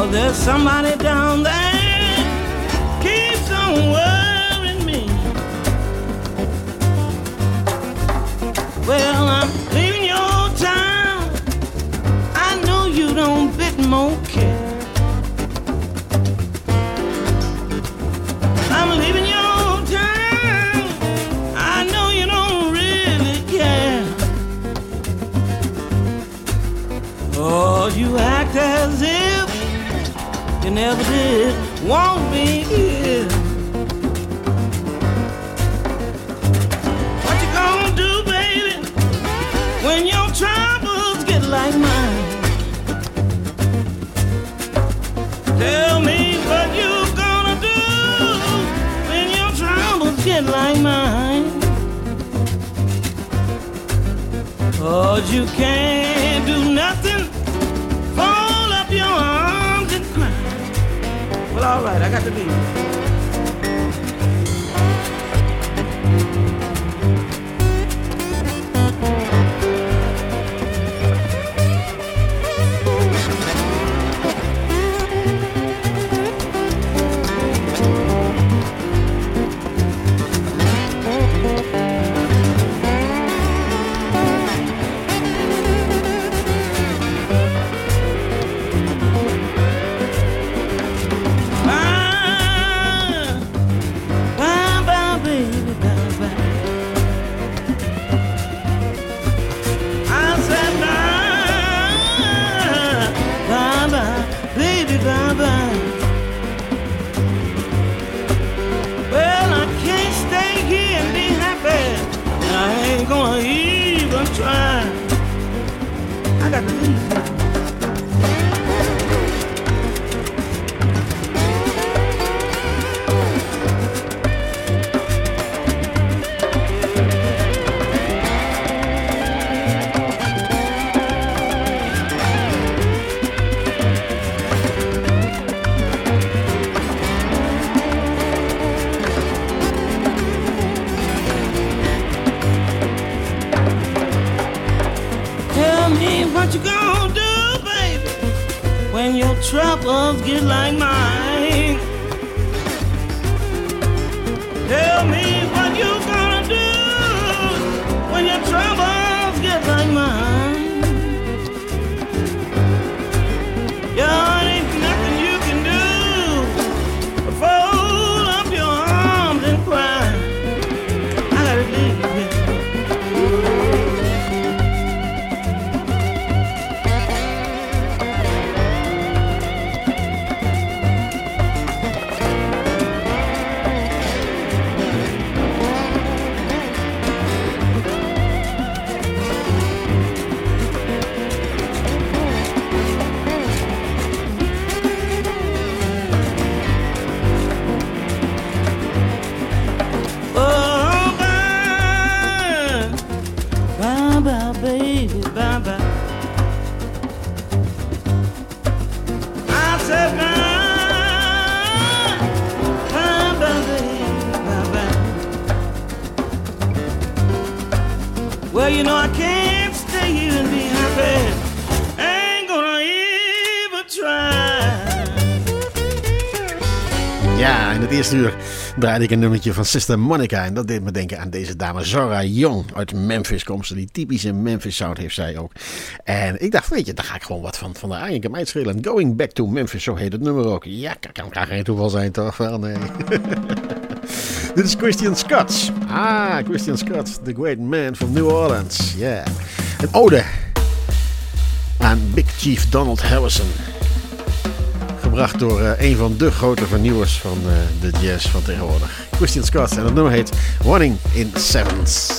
There's somebody down there keeps on worrying me. Well, I'm leaving your town. I know you don't bit more care. I'm leaving your town. I know you don't really care. Oh, you act as if you never did want me here. What you gonna do, baby, when your troubles get like mine? Tell me what you gonna do when your troubles get like mine. 'Cause you can't do nothing, fold up your arms and cry. Well, all right, I got to leave. Troubles get like mine. Tell me what you gonna do when your troubles get like mine. Yeah, ain't nothing you can do but fold up your arms and cry. I gotta leave you. Well, you know I can't stay here and be happy. Ain't gonna even try. Ja, in het eerste uur draaide ik een nummertje van Sister Monica. En dat deed me denken aan deze dame Zora Young uit Memphis. Komst. Die typische Memphis sound heeft zij ook. En ik dacht, weet je, daar ga ik gewoon wat van de aan. Ik kan mij het schelen. Going Back to Memphis, zo heet het nummer ook. Ja, kan geen toeval zijn toch? Wel, nee. Dit is Christian Scott. Christian Scott, the great man from New Orleans. Ja. Yeah. Een ode aan Big Chief Donald Harrison. Gebracht door een van de grote vernieuwers van de jazz van tegenwoordig. Christian Scott. En het nummer heet Running in Sevens.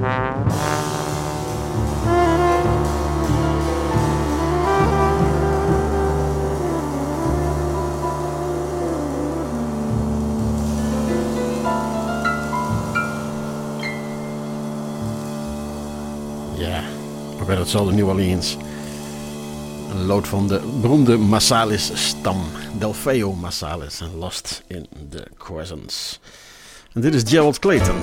Hetzelfde New Orleans. Een lood van de beroemde Marsalis-stam. Delfeo Marsalis en Lost in the Croissants. En dit is Gerald Clayton.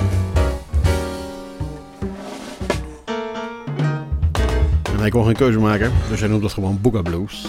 En hij kon geen keuze maken, dus hij noemt het gewoon Booga Blues.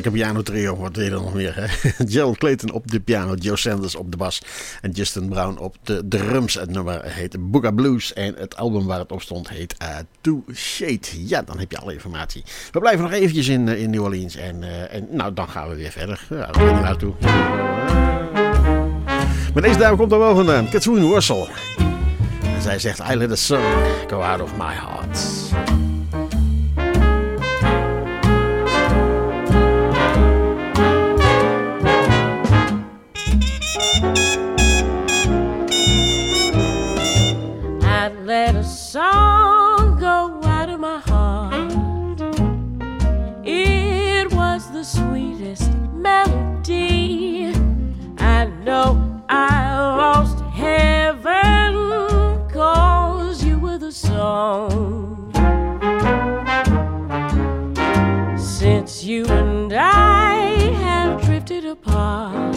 lekker piano trio. Wat wil je dan nog meer? Hè? Gerald Clayton op de piano, Joe Sanders op de bas en Justin Brown op de drums. Het nummer heet Booga Blues en het album waar het op stond heet To Shade. Ja, dan heb je alle informatie. We blijven nog eventjes in New Orleans en nou, dan gaan we weer verder. Ja, we gaan er naartoe. Maar deze dame komt er wel vandaan, Kathryn Russell. En zij zegt, I let the sun go out of my heart. Let a song go out of my heart. It was the sweetest melody. I know I lost heaven 'cause you were the song. Since you and I have drifted apart,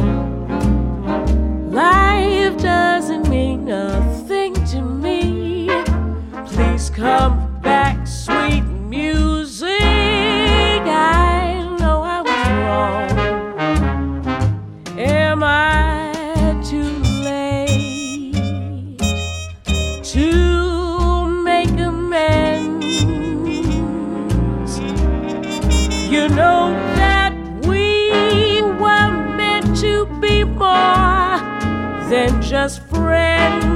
life doesn't mean nothing to me. Please come back, sweet music. I know I was wrong. Am I too late to make amends? You know that we were meant to be more than just friends.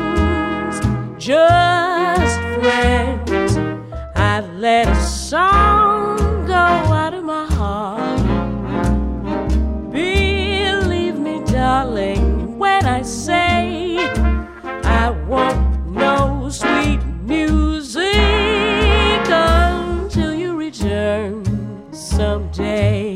Just friends. I let a song go out of my heart. Believe me, darling, when I say I want no sweet music until you return someday.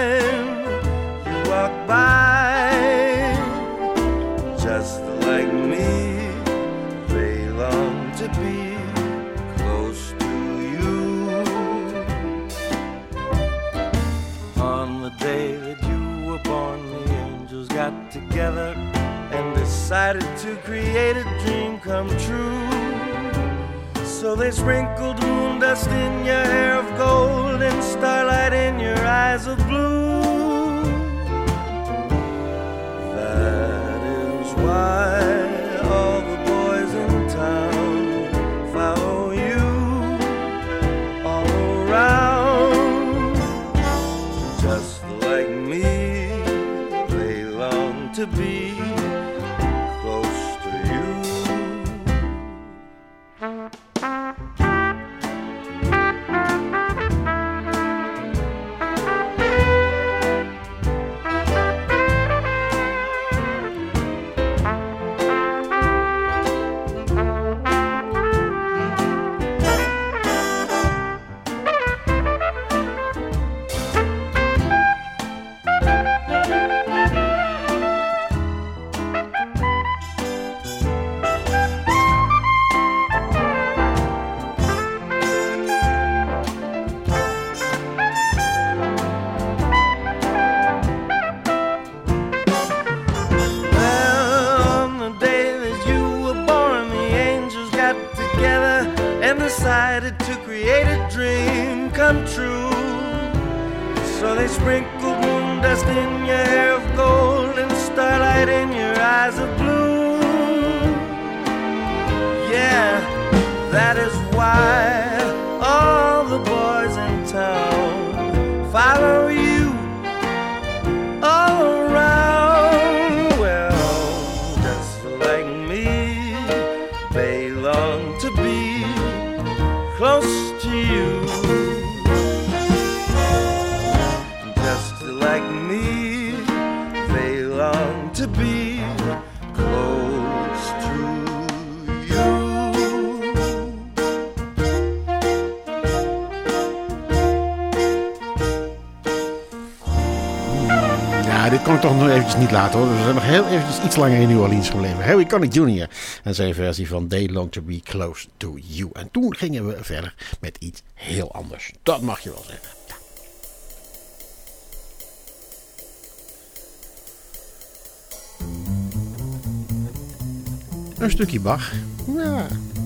Time you walk by, just like me. to be close to you. On the day that you were born, the angels got together and decided to create a dream come true. So they sprinkled moon dust in your hair of gold and starlight in your eyes of blue. That is why all the boys in town follow you all around. Just like me, they long to be close to you. Decided to create a dream come true. So they sprinkled moon dust in your hair of gold and starlight in your eyes of blue. Yeah, that is why all the boys in town follow you all around. Well, just like me, they long to be close to you. Just like me, they long to be close to you. Ja, dit kon ik toch nog eventjes niet laten hoor. We zijn nog heel eventjes iets langer in New Orleans gebleven. Harry Connick Jr. en zijn versie van They Long to Be Close to You. En toen gingen we verder met iets heel anders. Dat mag je wel zeggen. Ja. Een stukje Bach. Ja.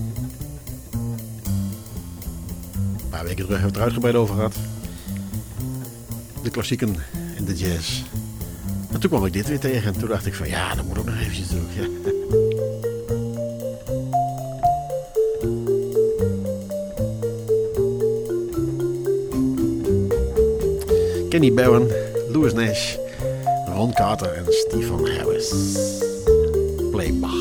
Een paar weken terug hebben we het er uitgebreid over gehad. De klassieken en de jazz. En toen kwam ik dit weer tegen en toen dacht ik van ja, dat moet ook nog eventjes doen. Ja. Kenny Barron, Louis Nash, Ron Carter en Stephen Harris. Play Bach.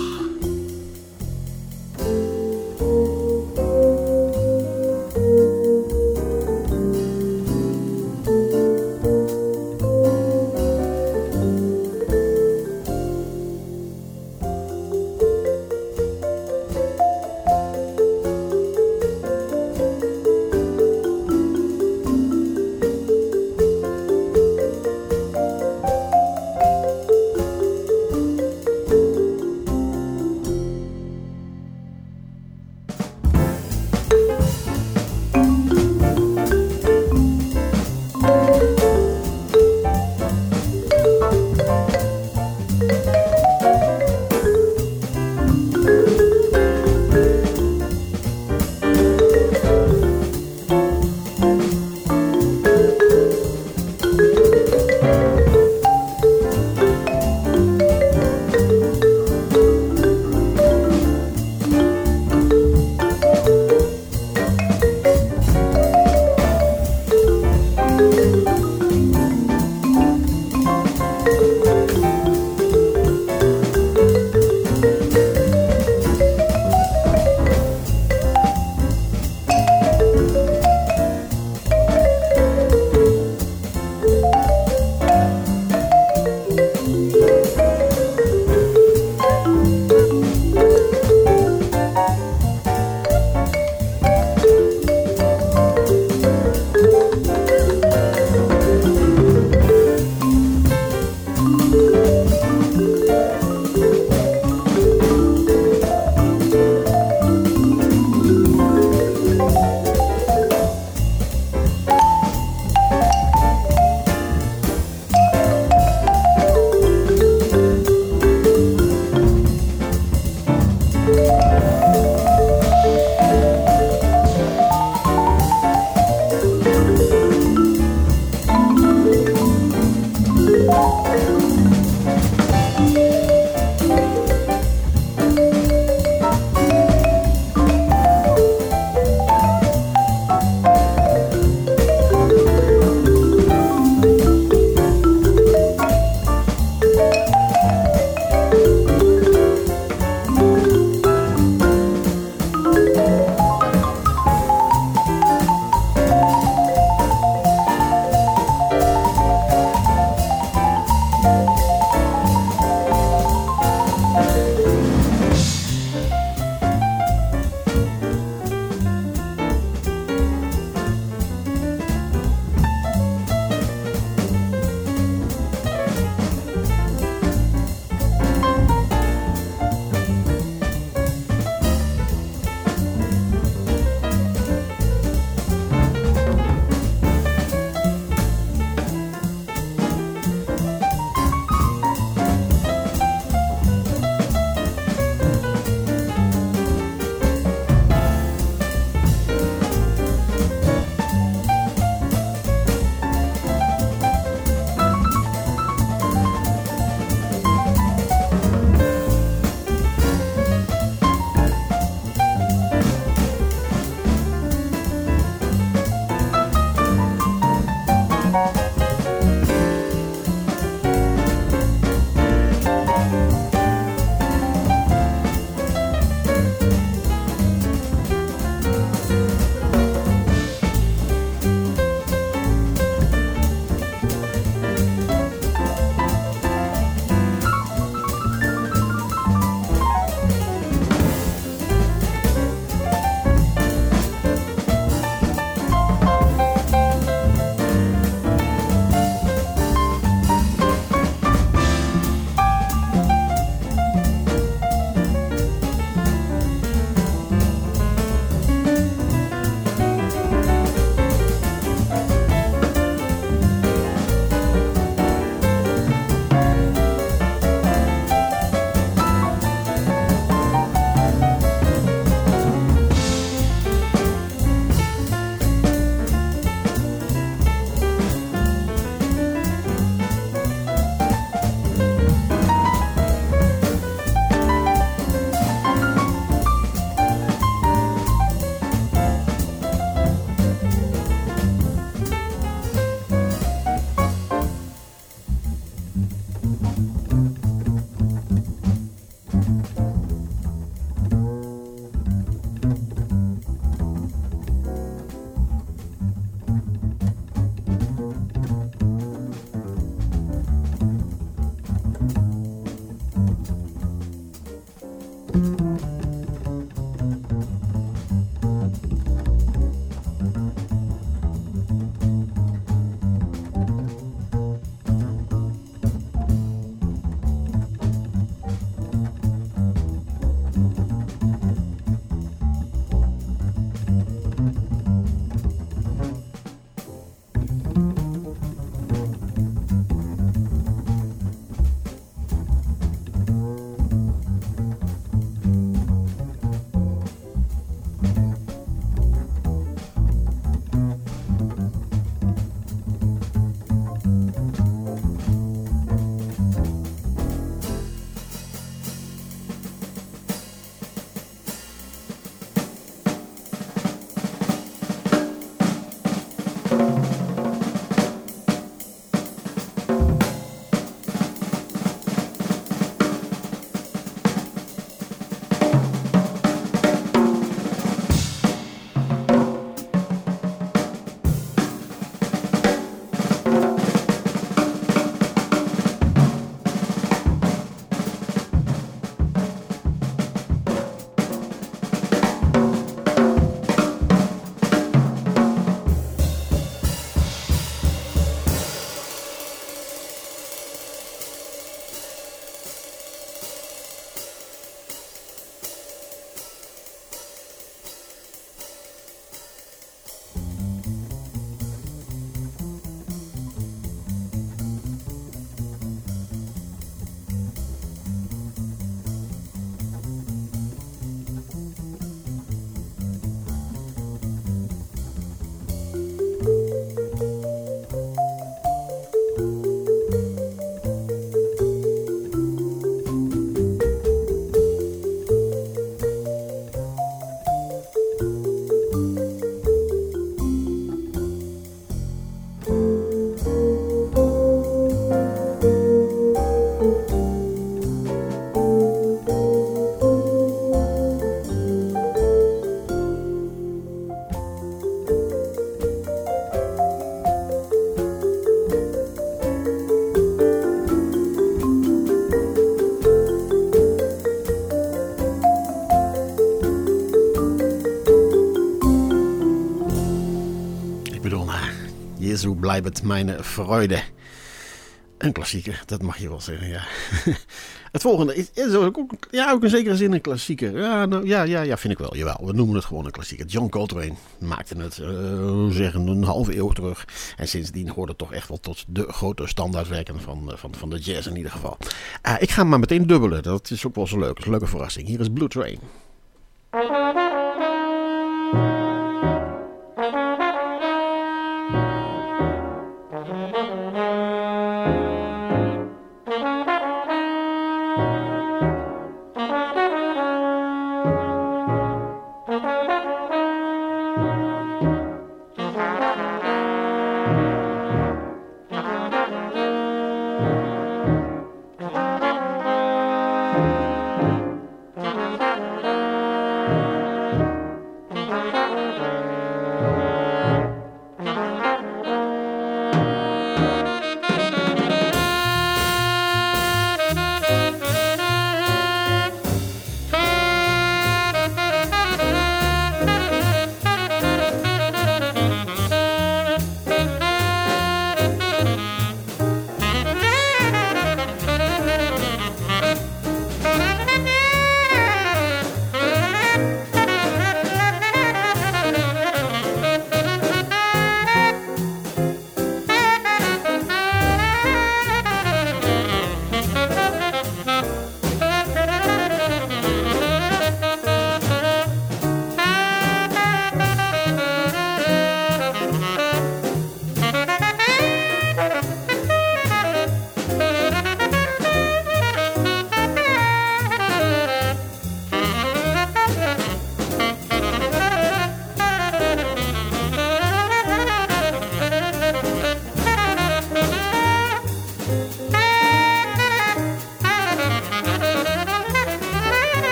zo blijft mijn Freude. Een klassieker, dat mag je wel zeggen, ja. Het volgende is ook in zekere zin een klassieker. Ja, vind ik wel. Jawel, we noemen het gewoon een klassieker. John Coltrane maakte het, een halve eeuw terug. En sindsdien hoort het toch echt wel tot de grote standaardwerken van de jazz in ieder geval. Ik ga maar meteen dubbelen. Dat is ook wel zo leuk. Dat is een leuke verrassing. Hier is Blue Train.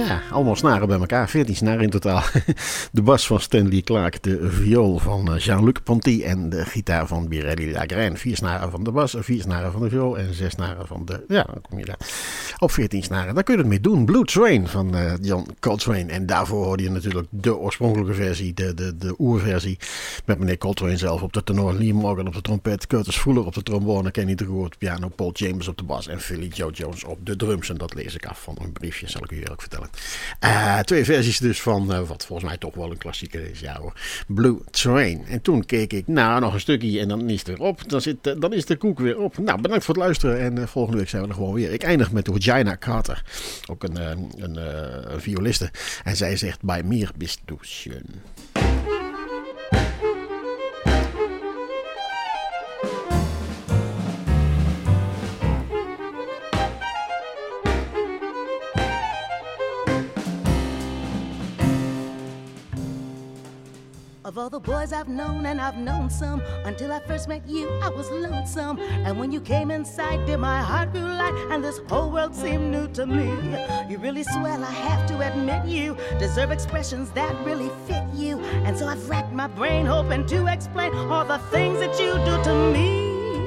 Ja, allemaal snaren bij elkaar. 14 snaren in totaal. De bas van Stanley Clarke, de viool van Jean-Luc Ponty en de gitaar van Birelli Lagraine. 4 snaren van de bas, 4 snaren van de viool en 6 snaren van de... Ja, dan kom je daar op 14 snaren. Daar kun je het mee doen. Blue Train van John Coltrane. En daarvoor hoorde je natuurlijk de oorspronkelijke versie, de oerversie. Met meneer Coltrane zelf op de tenor, Lee Morgan op de trompet, Curtis Fuller op de trombone, Kenny Drew op de piano, Paul Chambers op de bas en Philly Joe Jones op de drums. En dat lees ik af van een briefje, zal ik u eerlijk vertellen. 2 versies dus van wat volgens mij toch wel een klassieker is, ja hoor. Blue Train. En toen keek ik, nou nog een stukje en dan is het weer op. Dan is de koek weer op. Nou, bedankt voor het luisteren en volgende week zijn we er gewoon weer. Ik eindig met Regina Carter, ook een violiste. En zij zegt, bij mir bist du schön. Of all the boys I've known, and I've known some, until I first met you, I was lonesome. And when you came inside, dear, my heart grew light, and this whole world seemed new to me. You're really swell, I have to admit, you deserve expressions that really fit you. And so I've racked my brain hoping to explain all the things that you do to me.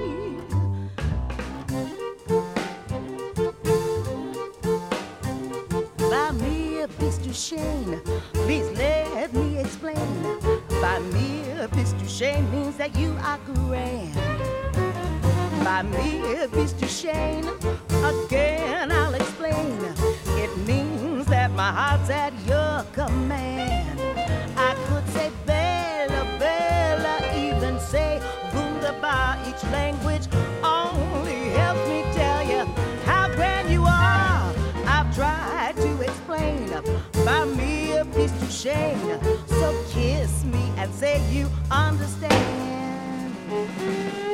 By mir bist du schön, please let me explain. By mir bist du schön means that you are grand. By mir bist du schön, again I'll explain. It means that my heart's at your command. I could say bella, bella, even say wunderbar. Each language only helps me tell you how grand you are. I've tried to explain. By mir bist du schön, so kiss me and say you understand.